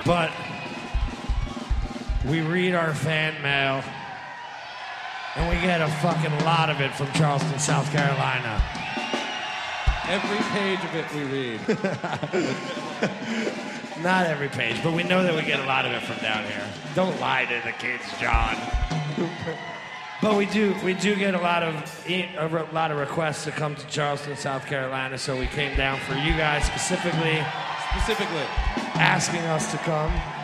But we read our fan mail, and we get a fucking lot of it from Charleston, South Carolina. Every page of it we read. Not every page, but we know that we get a lot of it from down here. Don't lie to the kids, John. But we do get a lot of requests to come to Charleston, South Carolina, so we came down for you guys specifically Specifically. asking us to come.